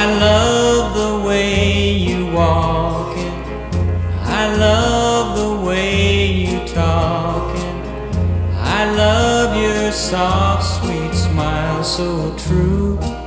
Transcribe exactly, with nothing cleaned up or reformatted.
love the way you walk it. I love the way you talk it. I love your soft, sweet smile so true.